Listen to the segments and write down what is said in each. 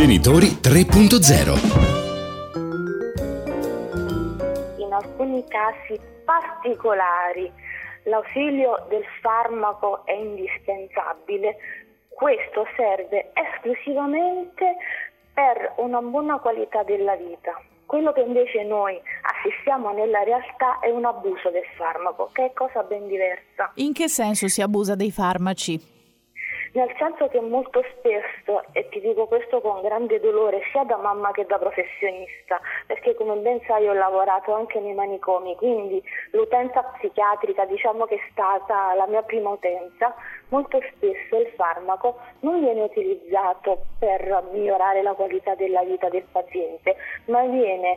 Genitori 3.0. In alcuni casi particolari l'ausilio del farmaco è indispensabile. Questo serve esclusivamente per una buona qualità della vita. Quello che invece noi assistiamo nella realtà è un abuso del farmaco, che è cosa ben diversa. In che senso si abusa dei farmaci? Nel senso che molto spesso, e ti dico questo con grande dolore sia da mamma che da professionista, perché come ben sai ho lavorato anche nei manicomi, quindi l'utenza psichiatrica diciamo che è stata la mia prima utenza, molto spesso il farmaco non viene utilizzato per migliorare la qualità della vita del paziente, ma viene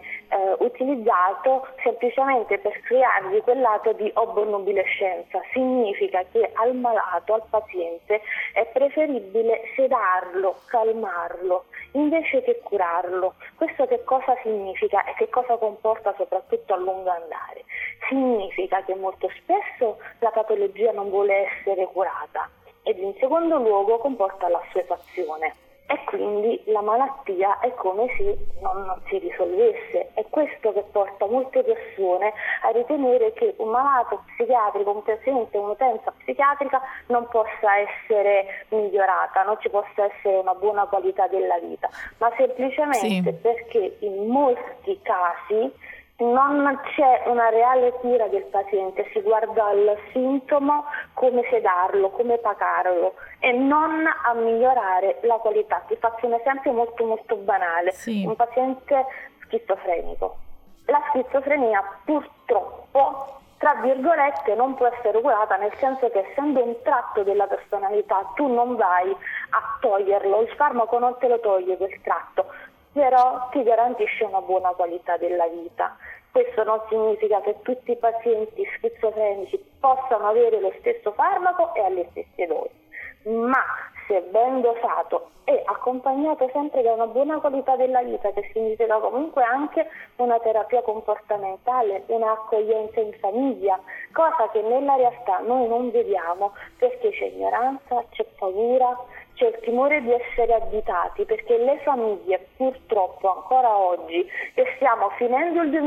utilizzato semplicemente per creargli quel lato di obnubilescenza. Significa che al malato, al paziente, è preferibile sedarlo, calmarlo, invece che curarlo. Questo che cosa significa e che cosa comporta soprattutto a lungo andare? Significa che molto spesso la patologia non vuole essere curata ed in secondo luogo comporta l'assuefazione. E quindi la malattia è come se non si risolvesse. È questo che porta molte persone a ritenere che un malato psichiatrico, un paziente, un'utenza psichiatrica non possa essere migliorata, non ci possa essere una buona qualità della vita, ma semplicemente perché in molti casi non c'è una reale cura del paziente, si guarda al sintomo come sedarlo, come pacarlo e non a migliorare la qualità. Ti faccio un esempio molto molto banale, un paziente schizofrenico. La schizofrenia purtroppo, tra virgolette, non può essere curata, nel senso che essendo un tratto della personalità tu non vai a toglierlo, il farmaco non te lo toglie quel tratto, però ti garantisce una buona qualità della vita. Questo non significa che tutti i pazienti schizofrenici possano avere lo stesso farmaco e alle stesse dosi, ma se ben dosato e accompagnato sempre da una buona qualità della vita, che significa comunque anche una terapia comportamentale, un'accoglienza in famiglia, cosa che nella realtà noi non vediamo perché c'è ignoranza, c'è paura, c'è il timore di essere additati, perché le famiglie purtroppo ancora oggi, che stiamo finendo il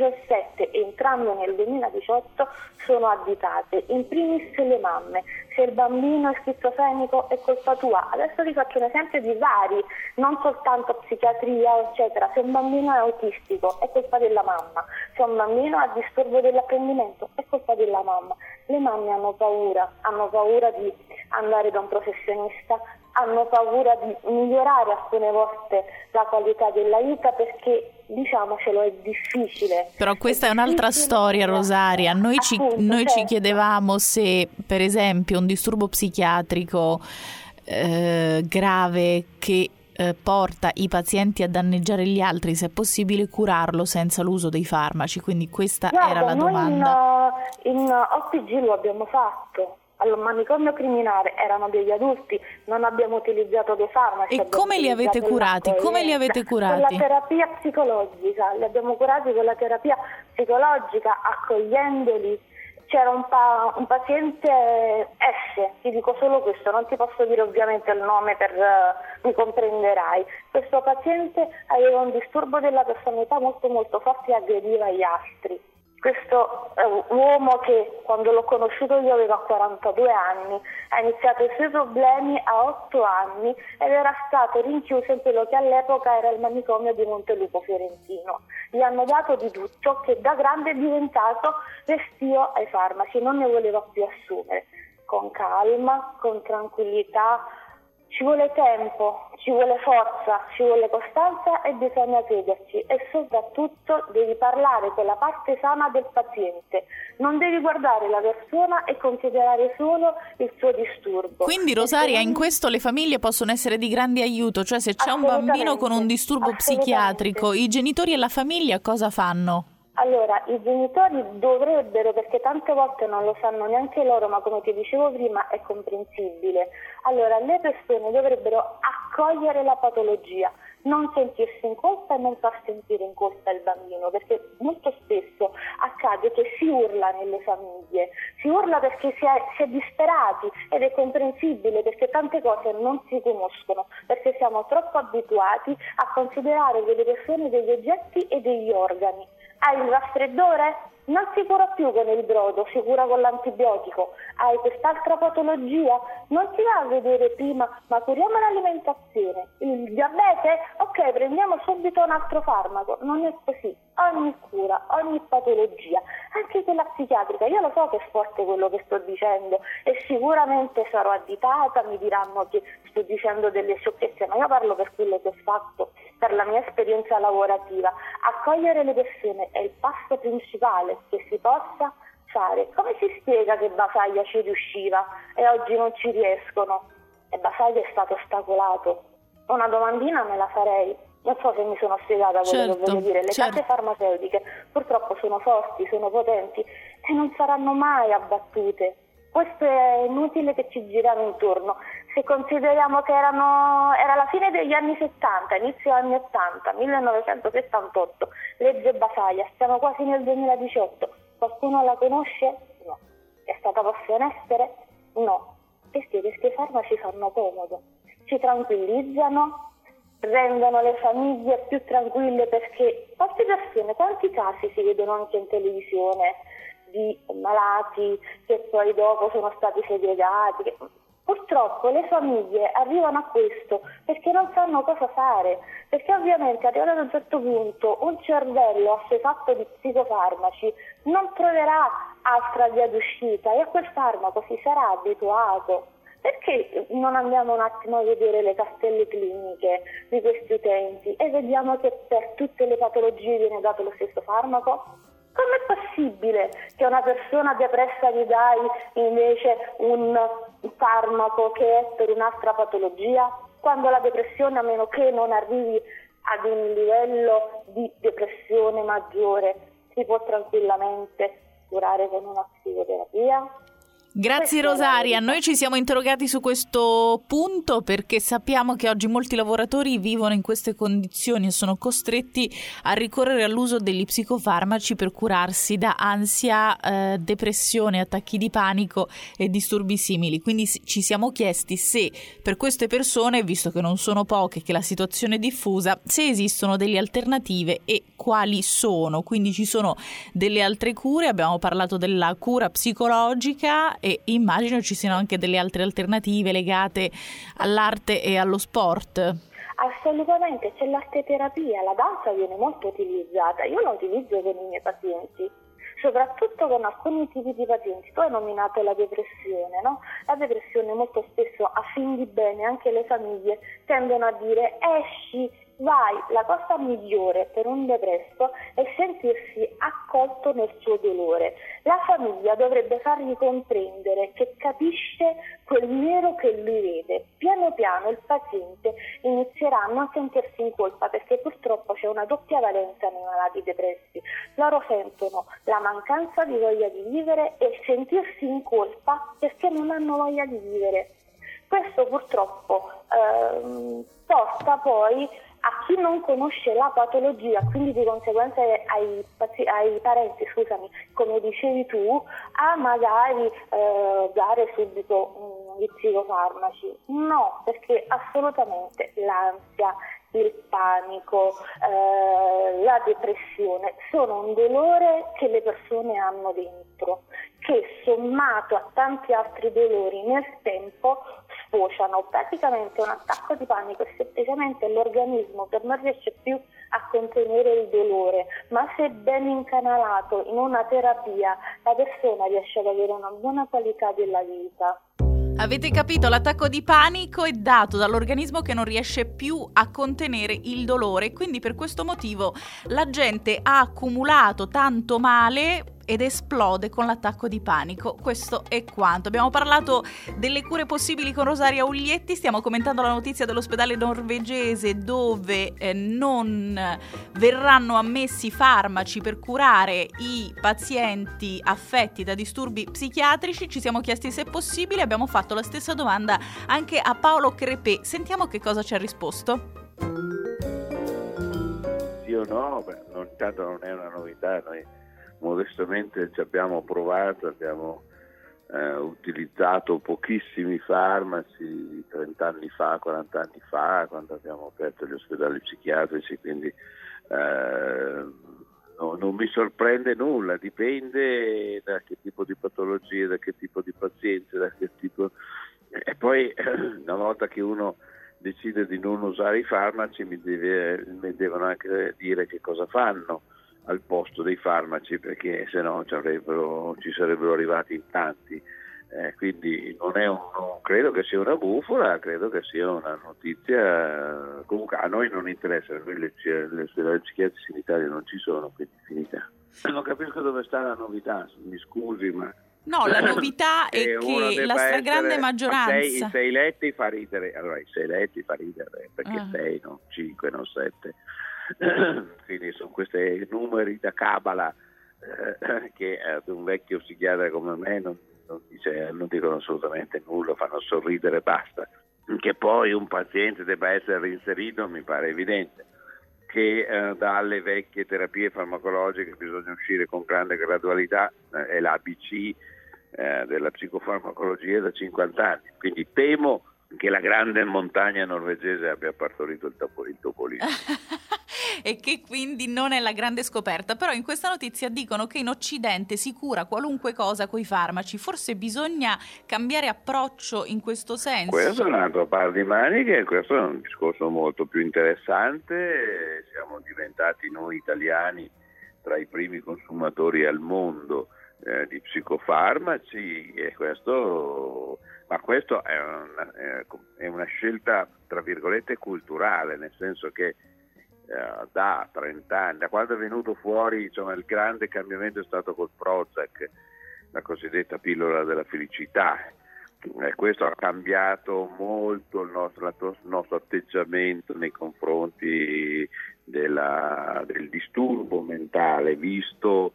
2017 e entrando nel 2018, sono additate. In primis le mamme, se il bambino è schizofrenico è colpa tua. Adesso vi faccio un esempio di vari, non soltanto psichiatria eccetera. Se un bambino è autistico è colpa della mamma, se un bambino ha disturbo dell'apprendimento è colpa della mamma. Le mamme hanno paura di andare da un professionista, hanno paura di migliorare alcune volte la qualità della vita perché, diciamocelo, è difficile. Però questa è un'altra storia, Rosaria. Noi ci chiedevamo se, per esempio, un disturbo psichiatrico grave che porta i pazienti a danneggiare gli altri, se è possibile curarlo senza l'uso dei farmaci. Quindi questa era la domanda. In OPG lo abbiamo fatto. Al manicomio criminale erano degli adulti, non abbiamo utilizzato dei farmaci. E come li avete curati? Come li avete curati? Con la terapia psicologica, li abbiamo curati con la terapia psicologica, accogliendoli. C'era un paziente S, ti dico solo questo, non ti posso dire ovviamente il nome, mi comprenderai. Questo paziente aveva un disturbo della personalità molto molto forte e aggrediva gli altri. Questo uomo, che quando l'ho conosciuto io aveva 42 anni, ha iniziato i suoi problemi a 8 anni ed era stato rinchiuso in quello che all'epoca era il manicomio di Montelupo Fiorentino. Gli hanno dato di tutto, che da grande è diventato restio ai farmaci, non ne voleva più assumere. Con calma, con tranquillità, ci vuole tempo, ci vuole forza, ci vuole costanza e bisogna crederci, e soprattutto devi parlare con la parte sana del paziente, non devi guardare la persona e considerare solo il suo disturbo. Quindi, Rosaria, in questo le famiglie possono essere di grande aiuto, cioè se c'è un bambino con un disturbo psichiatrico, i genitori e la famiglia cosa fanno? Allora, i genitori dovrebbero, perché tante volte non lo sanno neanche loro, ma come ti dicevo prima è comprensibile. Allora, le persone dovrebbero accogliere la patologia, non sentirsi in colpa e non far sentire in colpa il bambino, perché molto spesso accade che si urla nelle famiglie, si urla perché si è disperati, ed è comprensibile perché tante cose non si conoscono, perché siamo troppo abituati a considerare delle persone degli oggetti e degli organi. Hai il raffreddore? Non si cura più con il brodo, si cura con l'antibiotico. Hai quest'altra patologia? Non si va a vedere prima, ma curiamo l'alimentazione. Il diabete? Ok, prendiamo subito un altro farmaco. Non è così. Ogni cura, ogni patologia, anche quella psichiatrica. Io lo so che è forte quello che sto dicendo e sicuramente sarò additata, mi diranno che sto dicendo delle sciocchezze, ma io parlo per quello che ho fatto, per la mia esperienza lavorativa. Accogliere le persone è il passo principale che si possa fare. Come si spiega che Basaglia ci riusciva e oggi non ci riescono? E Basaglia è stato ostacolato. Una domandina me la farei. Non so se mi sono spiegata quello che voglio dire. Le case farmaceutiche purtroppo sono forti, sono potenti e non saranno mai abbattute. Questo è inutile che ci giriamo intorno. Se consideriamo che era la fine degli anni 70, inizio anni 80, 1978, legge Basaglia, stiamo quasi nel 2018. Qualcuno la conosce? No. È stata posta in essere? No. Perché? Perché i farmaci fanno comodo, ci tranquillizzano, rendono le famiglie più tranquille, perché quante persone, quanti casi si vedono anche in televisione di malati che poi dopo sono stati segregati. Purtroppo le famiglie arrivano a questo perché non sanno cosa fare, perché ovviamente arrivato ad un certo punto un cervello assuefatto di psicofarmaci non troverà altra via d'uscita e a quel farmaco si sarà abituato. Perché non andiamo un attimo a vedere le cartelle cliniche di questi utenti e vediamo che per tutte le patologie viene dato lo stesso farmaco? Com'è possibile che a una persona depressa gli dai invece un farmaco che è per un'altra patologia, quando la depressione, a meno che non arrivi ad un livello di depressione maggiore, si può tranquillamente curare con una psicoterapia? Grazie Rosaria, noi ci siamo interrogati su questo punto perché sappiamo che oggi molti lavoratori vivono in queste condizioni e sono costretti a ricorrere all'uso degli psicofarmaci per curarsi da ansia, depressione, attacchi di panico e disturbi simili. Quindi ci siamo chiesti se per queste persone, visto che non sono poche, che la situazione è diffusa, se esistono delle alternative e quali sono. Quindi ci sono delle altre cure, abbiamo parlato della cura psicologica e immagino ci siano anche delle altre alternative legate all'arte e allo sport. Assolutamente, c'è l'arte terapia, la danza viene molto utilizzata, io la utilizzo con i miei pazienti, soprattutto con alcuni tipi di pazienti. Tu hai nominato la depressione, no? La depressione molto spesso, a fin di bene, anche le famiglie tendono a dire esci, vai. La cosa migliore per un depresso è sentirsi accolto nel suo dolore. La famiglia dovrebbe fargli comprendere che capisce quel nero che lui vede. Piano piano il paziente inizierà a non sentirsi in colpa, perché purtroppo c'è una doppia valenza nei malati depressi. Loro sentono la mancanza di voglia di vivere e il sentirsi in colpa perché non hanno voglia di vivere. Questo purtroppo porta poi a chi non conosce la patologia, quindi di conseguenza ai parenti, come dicevi tu, a magari dare subito gli psicofarmaci. No, perché assolutamente l'ansia, il panico, la depressione sono un dolore che le persone hanno dentro, che sommato a tanti altri dolori nel tempo sfociano. Praticamente un attacco di panico è semplicemente l'organismo che non riesce più a contenere il dolore, ma se ben incanalato in una terapia la persona riesce ad avere una buona qualità della vita. Avete capito? L'attacco di panico è dato dall'organismo che non riesce più a contenere il dolore, quindi per questo motivo la gente ha accumulato tanto male ed esplode con l'attacco di panico. Questo è quanto. Abbiamo parlato delle cure possibili con Rosaria Uglietti, stiamo commentando la notizia dell'ospedale norvegese dove non verranno ammessi farmaci per curare i pazienti affetti da disturbi psichiatrici. Ci siamo chiesti se è possibile, abbiamo fatto la stessa domanda anche a Paolo Crepè. Sentiamo che cosa ci ha risposto. o no, tanto non è una novità, noi modestamente ci abbiamo provato, abbiamo utilizzato pochissimi farmaci 30 anni fa, 40 anni fa, quando abbiamo aperto gli ospedali psichiatrici, quindi non mi sorprende nulla, dipende da che tipo di patologie, da che tipo di pazienze, da che tipo... E poi una volta che uno decide di non usare i farmaci mi devono anche dire che cosa fanno al posto dei farmaci, perché se no ci sarebbero arrivati in tanti. Quindi non credo che sia una bufala, credo che sia una notizia. Comunque a noi non interessa, le ospedali psichiatrici in Italia non ci sono, quindi finita. Non capisco dove sta la novità, mi scusi, ma... No, la novità è che la stragrande maggioranza... I 6 letti fa ridere, allora i 6 letti fa ridere, perché 6, non 5, non 7. Quindi sono questi numeri da cabala che ad un vecchio psichiatra come me non dicono assolutamente nulla, fanno sorridere e basta. Che poi un paziente debba essere reinserito mi pare evidente, che dalle vecchie terapie farmacologiche bisogna uscire con grande gradualità, è l'ABC della psicofarmacologia da 50 anni, quindi temo che la grande montagna norvegese abbia partorito il topolino. E che quindi non è la grande scoperta, però in questa notizia dicono che in Occidente si cura qualunque cosa coi farmaci, forse bisogna cambiare approccio in questo senso. Questo è un altro par di maniche, questo è un discorso molto più interessante, siamo diventati noi italiani tra i primi consumatori al mondo di psicofarmaci, e questo è una scelta tra virgolette culturale, nel senso che da 30 anni, da quando è venuto fuori, il grande cambiamento è stato col Prozac, la cosiddetta pillola della felicità. Questo ha cambiato molto il nostro atteggiamento nei confronti del disturbo mentale, visto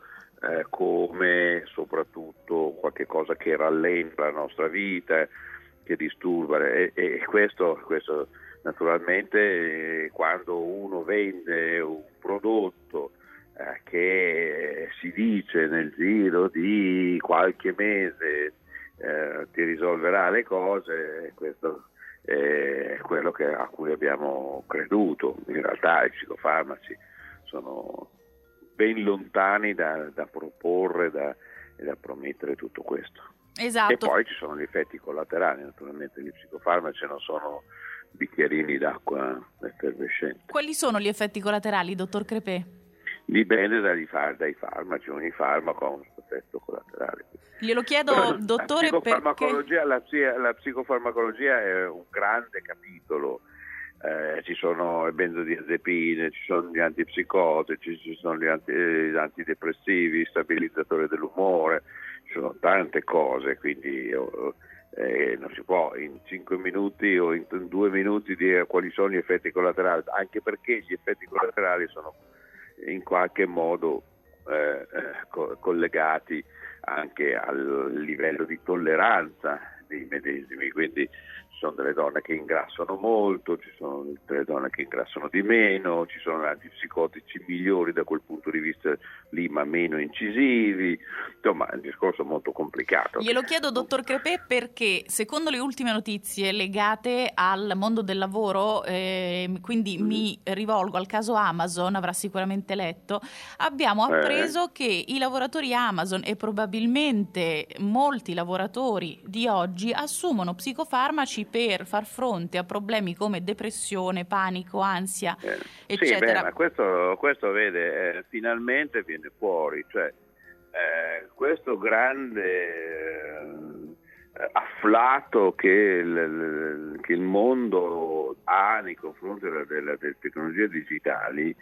come soprattutto qualche cosa che rallenta la nostra vita, che disturba, e questo naturalmente quando uno vende un prodotto che si dice nel giro di qualche mese ti risolverà le cose, questo è quello a cui abbiamo creduto. In realtà i psicofarmaci sono ben lontani da proporre e da promettere tutto questo. Esatto. E poi ci sono gli effetti collaterali, naturalmente gli psicofarmaci non sono bicchierini d'acqua effervescente. Quali sono gli effetti collaterali, dottor Crepè? Dipende dai farmaci, ogni farmaco ha un effetto collaterale. Glielo chiedo, dottore, perché... La psicofarmacologia è un grande capitolo. Ci sono le benzodiazepine, ci sono gli antipsicotici, ci sono gli antidepressivi, stabilizzatori dell'umore, ci sono tante cose, quindi non si può in 5 minuti o in 2 minuti dire quali sono gli effetti collaterali, anche perché gli effetti collaterali sono in qualche modo collegati anche al livello di tolleranza dei medesimi, quindi ci sono delle donne che ingrassano molto, ci sono delle donne che ingrassano di meno, ci sono antipsicotici migliori da quel punto di vista lì, ma meno incisivi. Insomma, è un discorso molto complicato. Glielo chiedo, dottor Crepè, perché secondo le ultime notizie legate al mondo del lavoro, quindi mi rivolgo al caso Amazon, avrà sicuramente letto, abbiamo appreso che i lavoratori Amazon e probabilmente molti lavoratori di oggi assumono psicofarmaci per far fronte a problemi come depressione, panico, ansia, eccetera. Sì, ma questo vede, finalmente viene fuori, cioè questo grande afflato che il mondo ha nei confronti delle tecnologie digitali,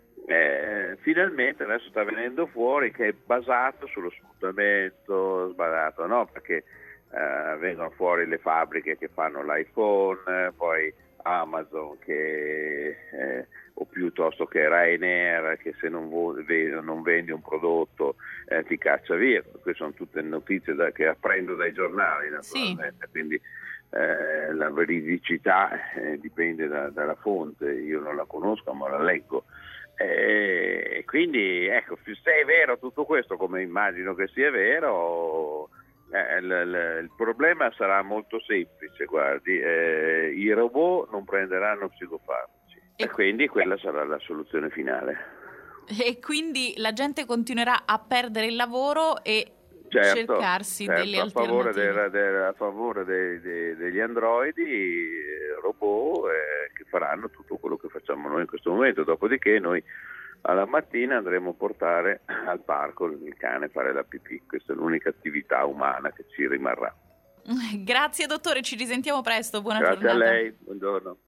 finalmente adesso sta venendo fuori che è basato sullo sfruttamento sbagliato, no? Perché vengono fuori le fabbriche che fanno l'iPhone, poi Amazon o piuttosto che Ryanair che se non vendi un prodotto ti caccia via. Queste sono tutte notizie che apprendo dai giornali, naturalmente. Sì. Quindi la veridicità dipende dalla fonte, io non la conosco ma la leggo. Quindi ecco, se è vero tutto questo, come immagino che sia vero, il problema sarà molto semplice, guardi, i robot non prenderanno psicofarmaci e quindi quella sarà la soluzione finale. E quindi la gente continuerà a perdere il lavoro e cercarsi delle alternative. A favore degli androidi, robot che faranno tutto quello che facciamo noi in questo momento. Dopodiché noi alla mattina andremo a portare al parco il cane a fare la pipì. Questa è l'unica attività umana che ci rimarrà. Grazie dottore, ci risentiamo presto. Buona giornata. giornata. Grazie a lei, buongiorno.